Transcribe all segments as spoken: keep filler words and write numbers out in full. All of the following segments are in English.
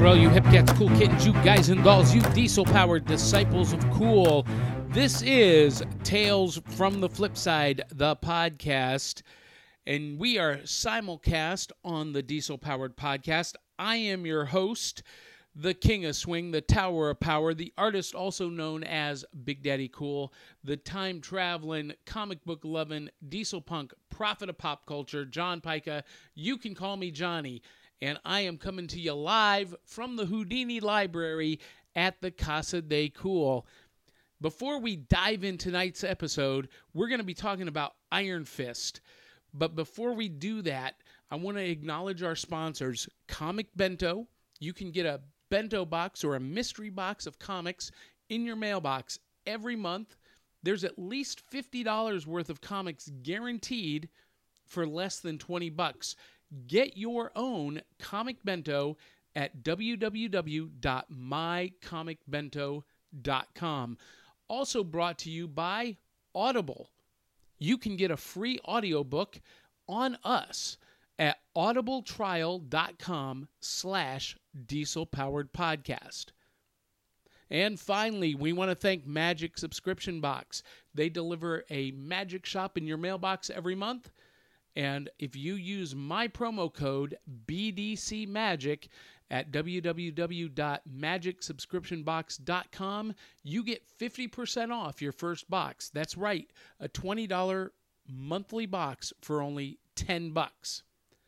right, well, you hip cats, cool kittens, you guys and dolls, you diesel-powered disciples of cool. This is Tales from the Flip Side, the podcast, and we are simulcast on the diesel-powered podcast. I am your host, the King of Swing, the Tower of Power, the artist also known as Big Daddy Cool, the time-traveling, comic book-loving, diesel punk, prophet of pop culture, John Pica. You can call me Johnny. And I am coming to you live from the Houdini Library at the Casa de Cool. Before we dive in tonight's episode, we're going to be talking about Iron Fist. But before we do that, I want to acknowledge our sponsors, Comic Bento. You can get a bento box or a mystery box of comics in your mailbox every month. There's at least fifty dollars worth of comics guaranteed for less than twenty bucks. Get your own Comic Bento at w w w dot my comic bento dot com. Also brought to you by Audible. You can get a free audiobook on us at audibletrial.com slash diesel-powered podcast. And finally, we want to thank Magic Subscription Box. They deliver a magic shop in your mailbox every month. And if you use my promo code B D C Magic at w w w dot magic subscription box dot com, you get fifty percent off your first box. That's right, a twenty dollars monthly box for only ten bucks.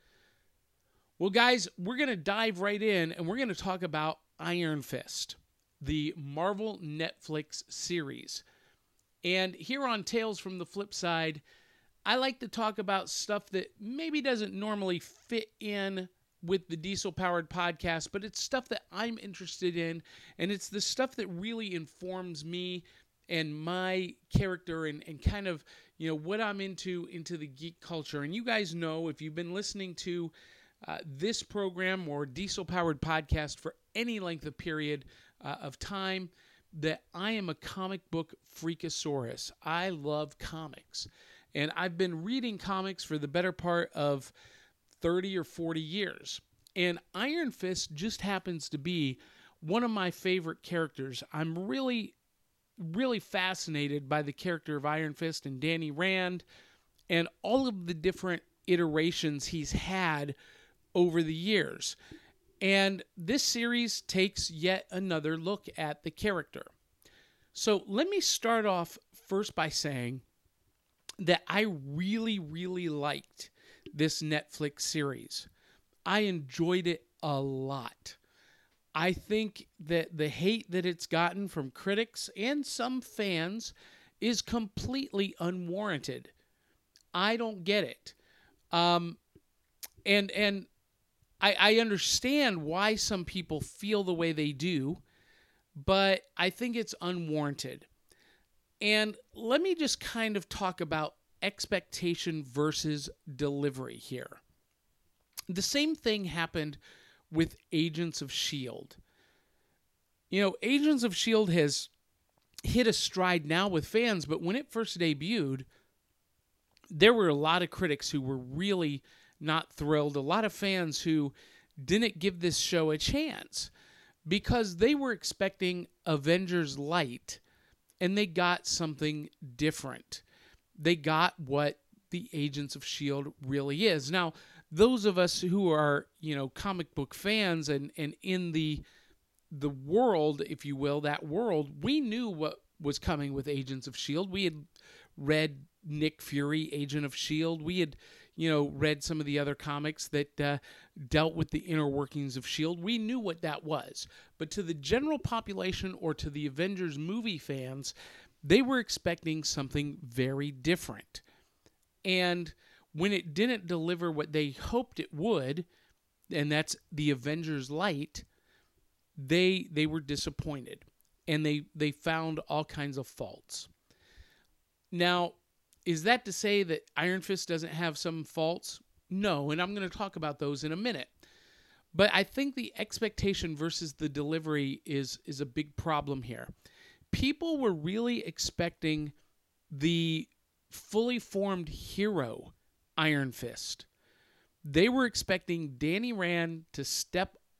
Well, guys, we're going to dive right in, and we're going to talk about Iron Fist, the Marvel Netflix series. And here on Tales from the Flip Side, I like to talk about stuff that maybe doesn't normally fit in with the diesel-powered podcast, but it's stuff that I'm interested in, and it's the stuff that really informs me and my character and, and kind of, you know, what I'm into, into the geek culture. And you guys know, if you've been listening to uh, this program or diesel-powered podcast for any length of period uh, of time, that I am a comic book freakasaurus. I love comics. And I've been reading comics for the better part of thirty or forty years. And Iron Fist just happens to be one of my favorite characters. I'm really, really fascinated by the character of Iron Fist and Danny Rand and all of the different iterations he's had over the years. And this series takes yet another look at the character. So let me start off first by saying that I really, really liked this Netflix series. I enjoyed it a lot. I think that the hate that it's gotten from critics and some fans is completely unwarranted. I don't get it. Um, and and I, I understand why some people feel the way they do, but I think it's unwarranted. And let me just kind of talk about expectation versus delivery here. The same thing happened with Agents of S H I E L D. You know, Agents of S H I E L D has hit a stride now with fans, but when it first debuted, there were a lot of critics who were really not thrilled, a lot of fans who didn't give this show a chance because they were expecting Avengers Light. And they got something different. They got what the Agents of S H I E L D really is. Now, those of us who are, you know, comic book fans and, and in the the world, if you will, that world, we knew what was coming with Agents of S H I E L D. We had read Nick Fury, Agent of S H I E L D. We had, you know, read some of the other comics that uh, dealt with the inner workings of S H I E L D. We knew what that was. But to the general population or to the Avengers movie fans, they were expecting something very different. And when it didn't deliver what they hoped it would, and that's the Avengers Light, they they were disappointed. And they, they found all kinds of faults. Now, is that to say that Iron Fist doesn't have some faults? No, and I'm going to talk about those in a minute. But I think the expectation versus the delivery is, is a big problem here. People were really expecting the fully formed hero Iron Fist. They were expecting Danny Rand to step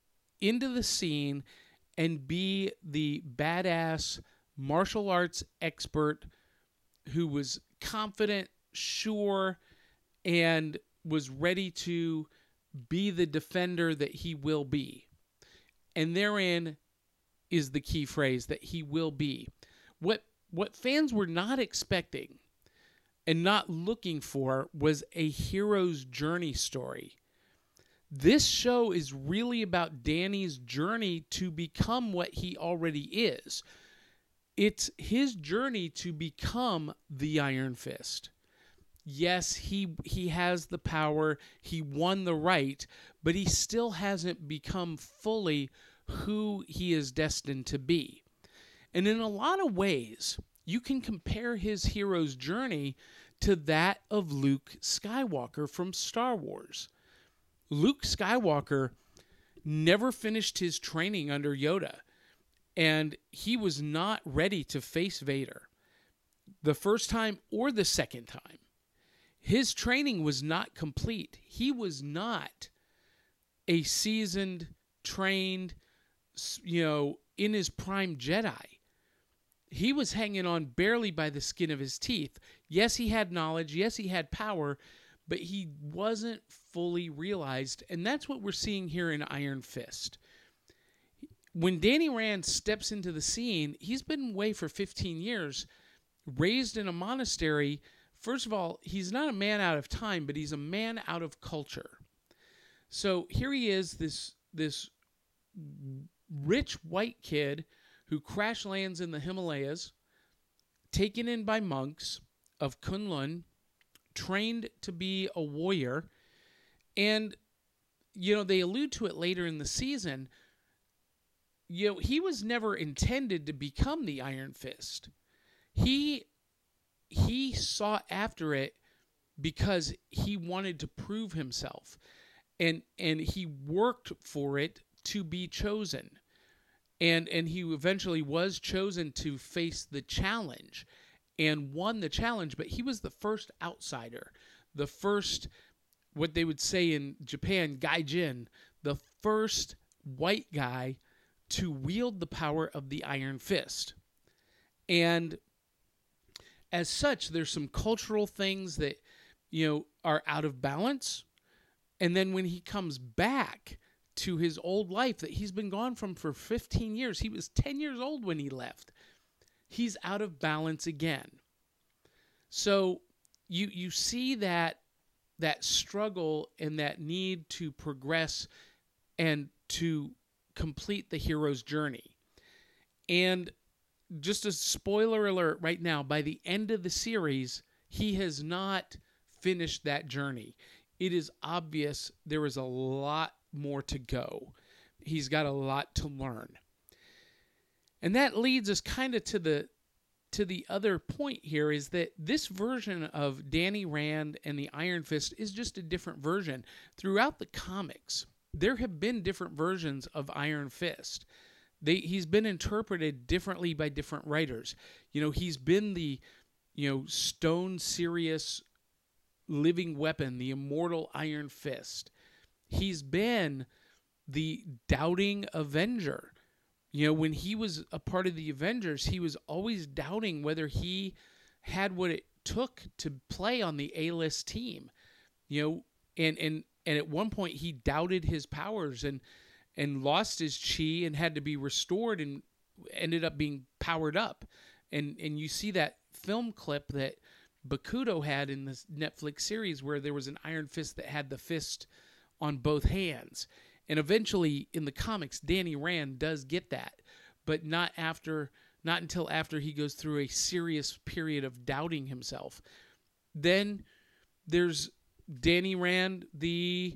into the scene and be the badass martial arts expert who was confident, sure, and was ready to be the defender that he will be. And therein is the key phrase, that he will be. What what fans were not expecting and not looking for was a hero's journey story. This show is really about Danny's journey to become what he already is. It's his journey to become the Iron Fist. Yes, he he has the power, he won the right, but he still hasn't become fully who he is destined to be. And in a lot of ways, you can compare his hero's journey to that of Luke Skywalker from Star Wars. Luke Skywalker never finished his training under Yoda, and he was not ready to face Vader the first time or the second time. His training was not complete. He was not a seasoned, trained, you know, in his prime Jedi. He was hanging on barely by the skin of his teeth. Yes, he had knowledge. Yes, he had power, but he wasn't fully realized. And that's what we're seeing here in Iron Fist. When Danny Rand steps into the scene, he's been away for fifteen years, raised in a monastery. First of all, he's not a man out of time, but he's a man out of culture. So here he is, this, this rich white kid who crash lands in the Himalayas, taken in by monks of Kunlun, trained to be a warrior. And, you know, they allude to it later in the season. You know, he was never intended to become the Iron Fist. He he sought after it because he wanted to prove himself. And and he worked for it to be chosen. And and he eventually was chosen to face the challenge and won the challenge, but he was the first outsider, the first, what they would say in Japan, gaijin, the first white guy to wield the power of the Iron Fist. And as such, there's some cultural things that, you know, are out of balance. And then when he comes back to his old life that he's been gone from for fifteen years, he was ten years old when he left, he's out of balance again. So you you see that that struggle and that need to progress and to complete the hero's journey. And just a spoiler alert right now, by the end of the series, he has not finished that journey. It is obvious there is a lot more to go. He's got a lot to learn. And that leads us kind of to the to the other point here, is that this version of Danny Rand and the Iron Fist is just a different version. Throughout the comics, there have been different versions of Iron Fist. They, he's been interpreted differently by different writers. You know, he's been the, you know, stone serious living weapon, the immortal Iron Fist. He's been the doubting Avenger. You know, when he was a part of the Avengers, he was always doubting whether he had what it took to play on the A-list team. You know, and and and at one point he doubted his powers and and lost his chi and had to be restored and ended up being powered up. And and you see that film clip that Bakuto had in this Netflix series where there was an Iron Fist that had the fist on both hands. And eventually in the comics, Danny Rand does get that, but not after, not until after he goes through a serious period of doubting himself. Then there's Danny Rand, the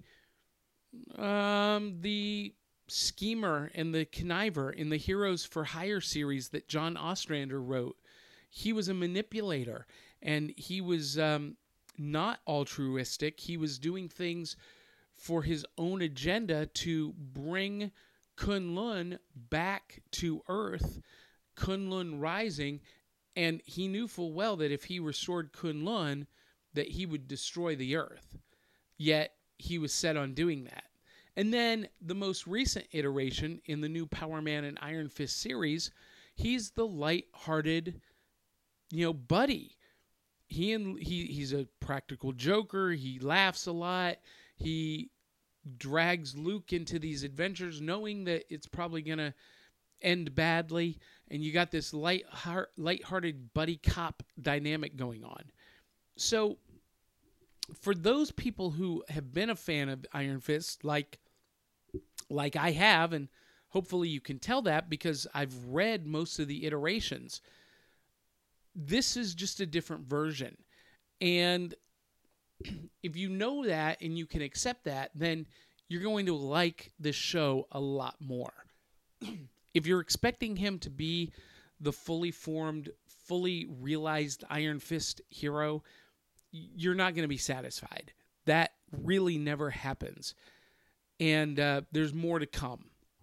um, the schemer and the conniver in the Heroes for Hire series that John Ostrander wrote. He was a manipulator, and he was um, not altruistic. He was doing things for his own agenda to bring Kunlun back to Earth, Kunlun rising, and he knew full well that if he restored Kunlun, that he would destroy the Earth. Yet he was set on doing that. And then the most recent iteration in the new Power Man and Iron Fist series, he's the light-hearted, you know, buddy. He and he he's a practical joker. He laughs a lot. He drags Luke into these adventures knowing that it's probably going to end badly, and you got this light heart, light-hearted buddy cop dynamic going on. So for those people who have been a fan of Iron Fist, like like I have, and hopefully you can tell that because I've read most of the iterations, this is just a different version. And if you know that and you can accept that, then you're going to like this show a lot more. If you're expecting him to be the fully formed, fully realized Iron Fist hero, you're not going to be satisfied. That really never happens. And uh, there's more to come.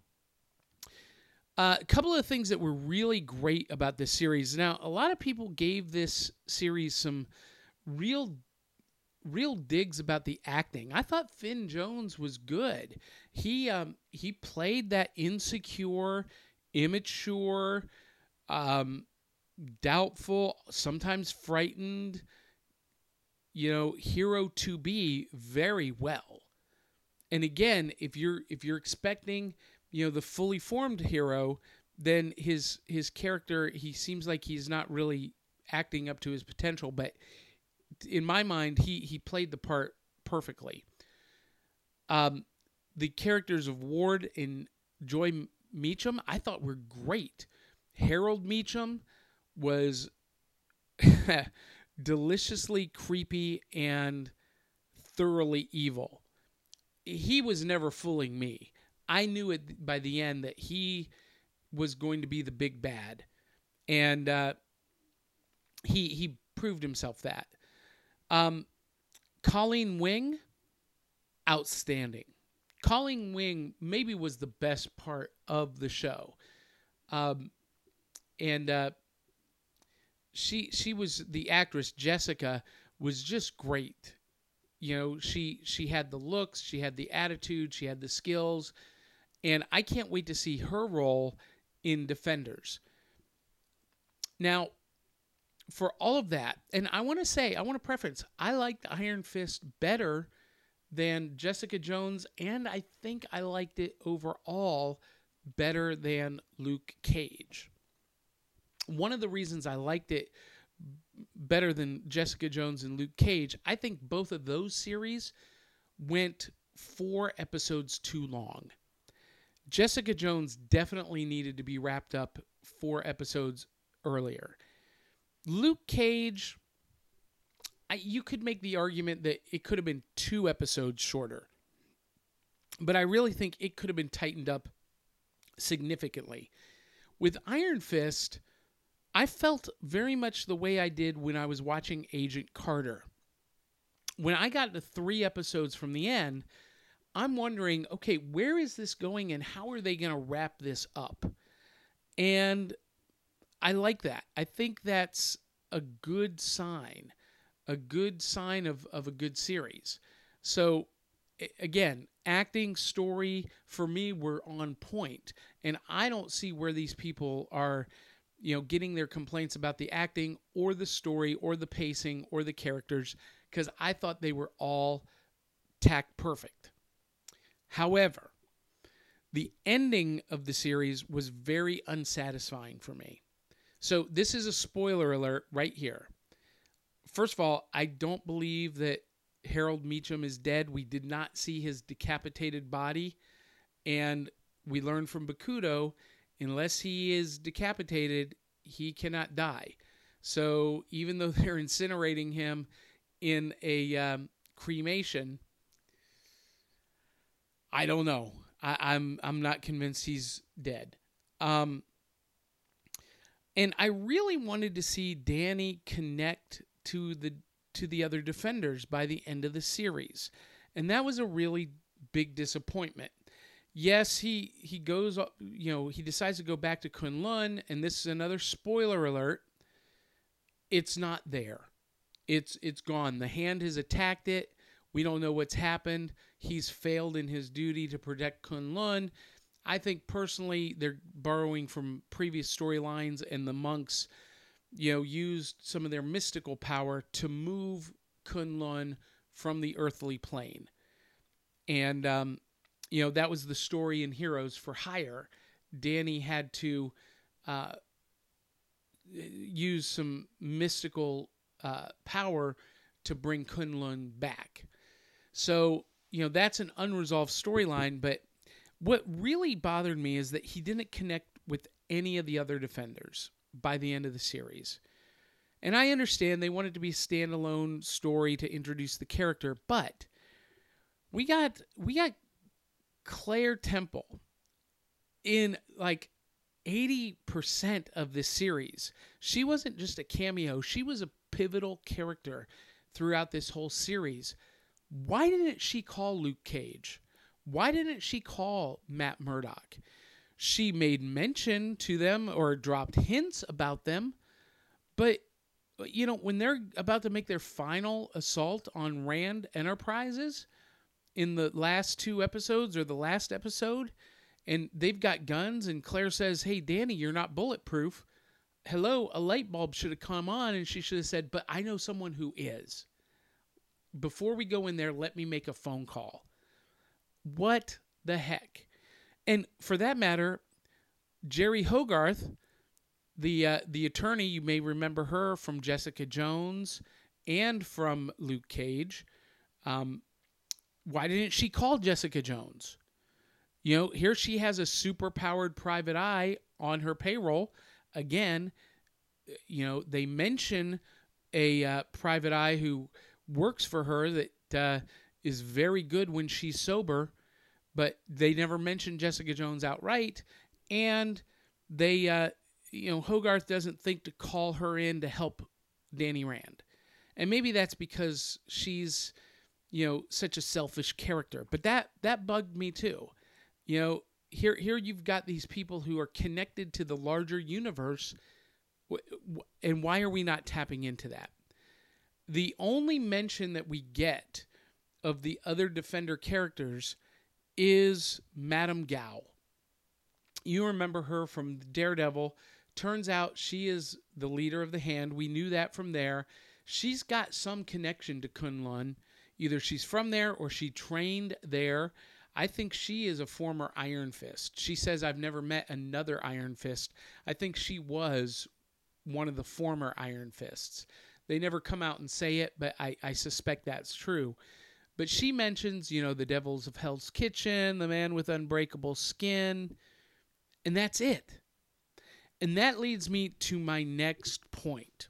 Uh, a couple of things that were really great about this series. Now, a lot of people gave this series some real, real digs about the acting. I thought Finn Jones was good. He um, he played that insecure, immature, um, doubtful, sometimes frightened, you know, hero to be very well. And again, if you're if you're expecting, you know, the fully formed hero, then his his character, he seems like he's not really acting up to his potential. But in my mind, he he played the part perfectly. Um, the characters of Ward and Joy Meacham, I thought were great. Harold Meacham was deliciously creepy and thoroughly evil. He was never fooling me. I knew it by the end that he was going to be the big bad, and uh, he he proved himself that. Um, Colleen Wing, outstanding. Colleen Wing maybe was the best part of the show, um, and uh, she she was the actress Jessica was just great. You know, she she had the looks, she had the attitude, she had the skills, and I can't wait to see her role in Defenders. Now, for all of that, and I want to say, I want to preference, I liked Iron Fist better than Jessica Jones, and I think I liked it overall better than Luke Cage. One of the reasons I liked it better than Jessica Jones and Luke Cage, I think both of those series went four episodes too long. Jessica Jones definitely needed to be wrapped up four episodes earlier. Luke Cage, I, you could make the argument that it could have been two episodes shorter. But I really think it could have been tightened up significantly. With Iron Fist, I felt very much the way I did when I was watching Agent Carter. When I got to three episodes from the end, I'm wondering, okay, where is this going and how are they going to wrap this up? And I like that. I think that's a good sign, a good sign of, of a good series. So, again, acting, story, for me, were on point. And I don't see where these people are, you know, getting their complaints about the acting or the story or the pacing or the characters, because I thought they were all tacked perfect. However, the ending of the series was very unsatisfying for me. So this is a spoiler alert right here. First of all, I don't believe that Harold Meacham is dead. We did not see his decapitated body. And we learned from Bakuto, unless he is decapitated, he cannot die. So even though they're incinerating him in a um, cremation, I don't know. I, I'm I'm not convinced he's dead. Um, and I really wanted to see Danny connect to the to the other Defenders by the end of the series, and that was a really big disappointment. Yes, he he goes, you know, he decides to go back to Kunlun, and this is another spoiler alert. It's not there. It's it's gone. The Hand has attacked it. We don't know what's happened. He's failed in his duty to protect Kunlun. I think personally they're borrowing from previous storylines, and the monks, you know, used some of their mystical power to move Kunlun from the earthly plane. And, um, you know, that was the story in Heroes for Hire. Danny had to uh, use some mystical uh, power to bring Kunlun back. So, you know, that's an unresolved storyline, but what really bothered me is that he didn't connect with any of the other defenders by the end of the series. And I understand they wanted to be a standalone story to introduce the character, but we got we got Claire Temple in like eighty percent of this series. She wasn't just a cameo, she was a pivotal character throughout this whole series. Why didn't she call Luke Cage? Why didn't she call Matt Murdock? She made mention to them or dropped hints about them, but you know, when they're about to make their final assault on Rand Enterprises in the last two episodes or the last episode, and they've got guns, and Claire says, "Hey, Danny, you're not bulletproof." Hello, a light bulb should have come on, and she should have said, "But I know someone who is. Before we go in there, let me make a phone call." What the heck? And for that matter, Jerry Hogarth, the uh, the attorney, you may remember her from Jessica Jones and from Luke Cage. Um, why didn't she call Jessica Jones? You know, here she has a super-powered private eye on her payroll. Again, you know, they mention a uh, private eye who works for her that uh, is very good when she's sober, but they never mention Jessica Jones outright, and they, uh, you know, Hogarth doesn't think to call her in to help Danny Rand. And maybe that's because she's, you know, such a selfish character, but that, that bugged me too. You know, here, here you've got these people who are connected to the larger universe, and why are we not tapping into that? The only mention that we get of the other Defender characters is Madame Gao. You remember her from Daredevil. Turns out she is the leader of the Hand. We knew that from there. She's got some connection to Kunlun. Either she's from there or she trained there. I think she is a former Iron Fist. She says, "I've never met another Iron Fist." I think she was one of the former Iron Fists. They never come out and say it, but I, I suspect that's true. But she mentions, you know, the Devils of Hell's Kitchen, the Man with Unbreakable Skin, and that's it. And that leads me to my next point.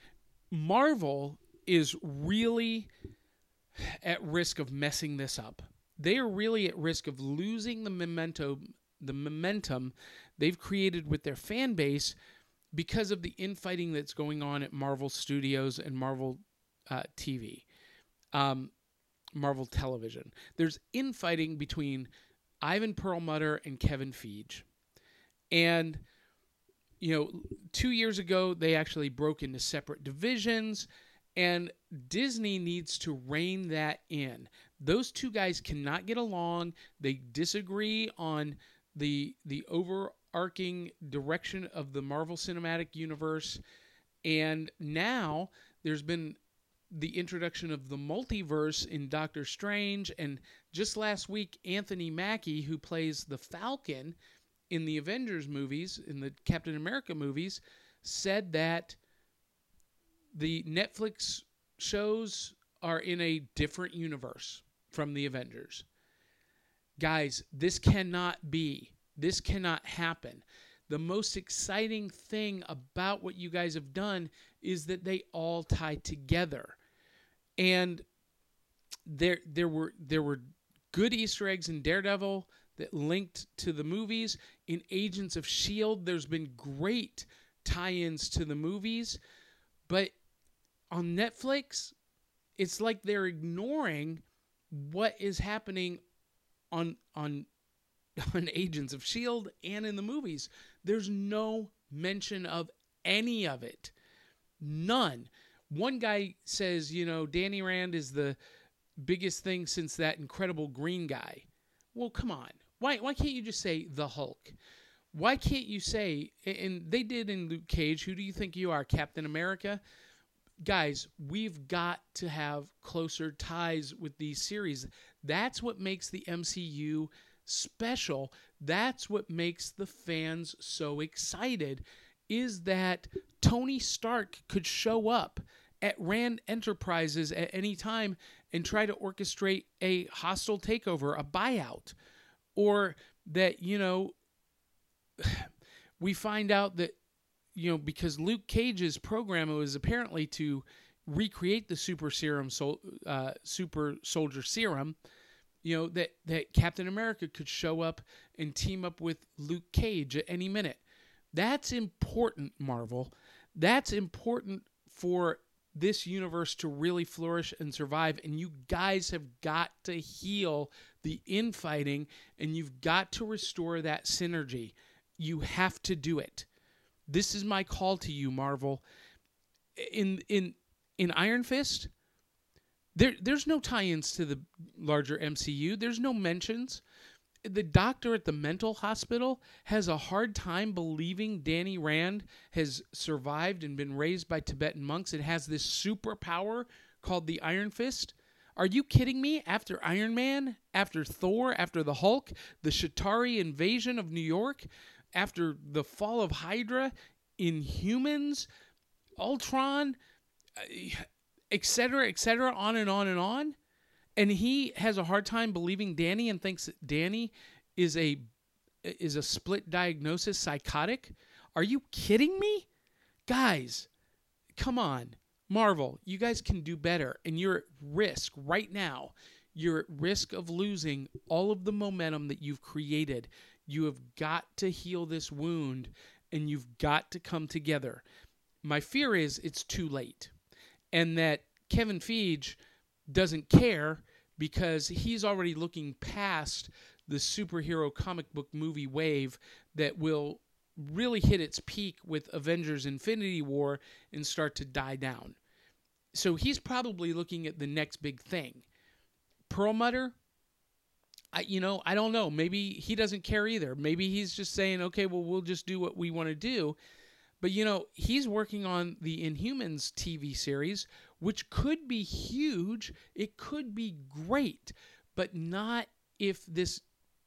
Marvel is really at risk of messing this up. They are really at risk of losing the memento, the momentum they've created with their fan base because of the infighting that's going on at Marvel Studios and Marvel uh, T V, um, Marvel Television. There's infighting between Ivan Perlmutter and Kevin Feige. And, you know, two years ago, they actually broke into separate divisions, and Disney needs to rein that in. Those two guys cannot get along. They disagree on the the overarching direction of the Marvel Cinematic Universe. And now there's been the introduction of the multiverse in Doctor Strange. And just last week, Anthony Mackie, who plays the Falcon in the Avengers movies, in the Captain America movies, said that the Netflix shows are in a different universe from the Avengers. Guys, this cannot be. This cannot happen. The most exciting thing about what you guys have done is that they all tie together. And there there were there were good Easter eggs in Daredevil that linked to the movies. In Agents of S H I E L D, there's been great tie-ins to the movies. But on Netflix, it's like they're ignoring what is happening on on on Agents of S H I E L D and in the movies. There's no mention of any of it. None. One guy says, you know, Danny Rand is the biggest thing since that incredible green guy. Well, come on. Why why can't you just say the Hulk? Why can't you say, and they did in Luke Cage, who do you think you are, Captain America? Guys, we've got to have closer ties with these series. That's what makes the M C U special. That's what makes the fans so excited, is that Tony Stark could show up at Rand Enterprises at any time and try to orchestrate a hostile takeover, a buyout. Or that, you know, we find out that, you know, because Luke Cage's program was apparently to recreate the super serum, sol- uh, super soldier serum, you know, that, that Captain America could show up and team up with Luke Cage at any minute. That's important, Marvel. That's important for this universe to really flourish and survive. And you guys have got to heal the infighting, and you've got to restore that synergy. You have to do it. This is my call to you, Marvel. In in in Iron Fist, there there's no tie-ins to the larger M C U. There's no mentions. The doctor at the mental hospital has a hard time believing Danny Rand has survived and been raised by Tibetan monks and has this superpower called the Iron Fist. Are you kidding me? After Iron Man, after Thor, after the Hulk, the Chitauri invasion of New York, after the fall of Hydra, Inhumans, Ultron, et cetera, et cetera, on and on and on. And he has a hard time believing Danny and thinks that Danny is a is a split diagnosis psychotic. Are you kidding me? Guys, come on. Marvel, you guys can do better. And you're at risk right now. You're at risk of losing all of the momentum that you've created. You have got to heal this wound, and you've got to come together. My fear is it's too late, and that Kevin Feige doesn't care because he's already looking past the superhero comic book movie wave that will really hit its peak with Avengers Infinity War and start to die down. So he's probably looking at the next big thing. Perlmutter, I, you know, I don't know. Maybe he doesn't care either. Maybe he's just saying, okay, well, we'll just do what we want to do. But, you know, he's working on the Inhumans T V series, which could be huge. It could be great, but not if this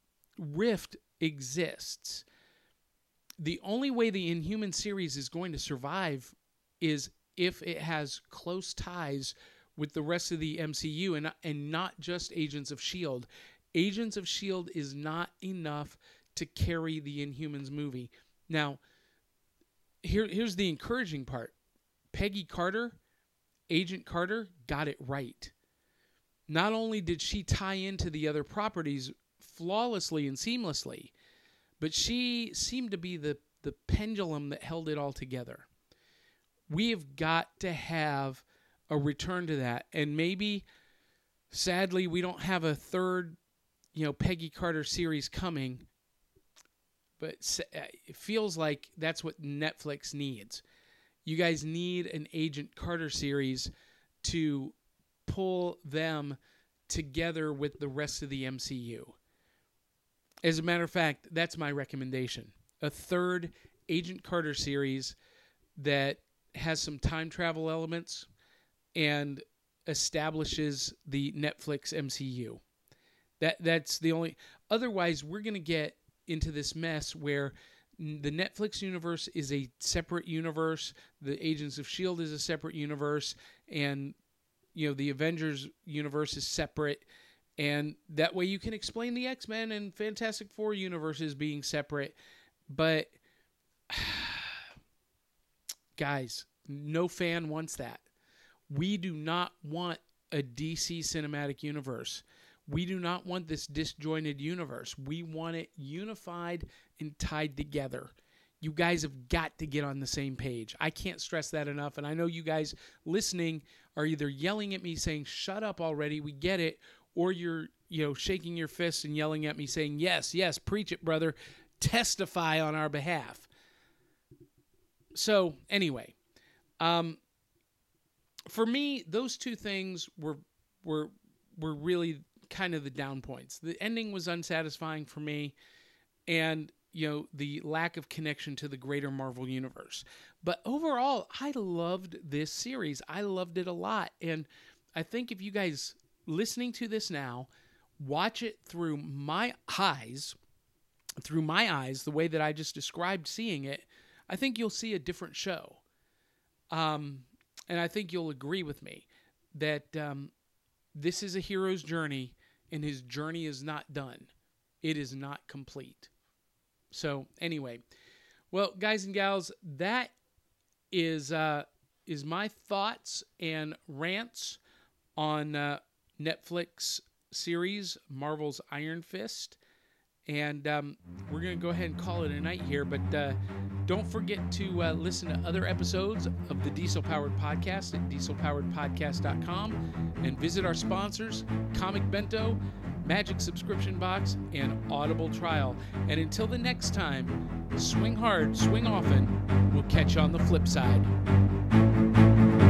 rift exists. The only way the Inhuman series is going to survive is if it has close ties with the rest of the M C U and, and not just Agents of S H I E L D. Agents of S H I E L D is not enough to carry the Inhumans movie. Now, here, here's the encouraging part. Peggy Carter, Agent Carter, got it right. Not only did she tie into the other properties flawlessly and seamlessly, but she seemed to be the, the pendulum that held it all together. We have got to have a return to that. And maybe, sadly, we don't have a third, you know, Peggy Carter series coming, but it feels like that's what Netflix needs. You guys need an Agent Carter series to pull them together with the rest of the M C U. As a matter of fact, that's my recommendation. A third Agent Carter series that has some time travel elements and establishes the Netflix M C U. That that's the only. Otherwise, we're going to get into this mess where the Netflix universe is a separate universe, the Agents of S H I E L D is a separate universe, and you know the Avengers universe is separate. And that way you can explain the X-Men and Fantastic Four universes being separate. But guys, no fan wants that. We do not want a D C cinematic universe. We do not want this disjointed universe. We want it unified and tied together. You guys have got to get on the same page. I can't stress that enough. And I know you guys listening are either yelling at me saying, shut up already, we get it, or you're, you know, shaking your fists and yelling at me saying, yes, yes, preach it, brother. Testify on our behalf. So anyway, um, for me, those two things were were were really kind of the down points. The ending was unsatisfying for me, and you know, the lack of connection to the greater Marvel universe. But overall, I loved this series. I loved it a lot. And I think if you guys listening to this now, watch it through my eyes, through my eyes, the way that I just described seeing it, I think you'll see a different show. Um, and I think you'll agree with me that um, this is a hero's journey, and his journey is not done. It is not complete. So anyway, well, guys and gals, that is uh, is my thoughts and rants on uh, Netflix series Marvel's Iron Fist. And um, we're going to go ahead and call it a night here. But uh, don't forget to uh, listen to other episodes of the Diesel Powered Podcast at diesel powered podcast dot com. And visit our sponsors, Comic Bento, Magic Subscription Box, and Audible Trial. And until the next time, swing hard, swing often. We'll catch you on the flip side.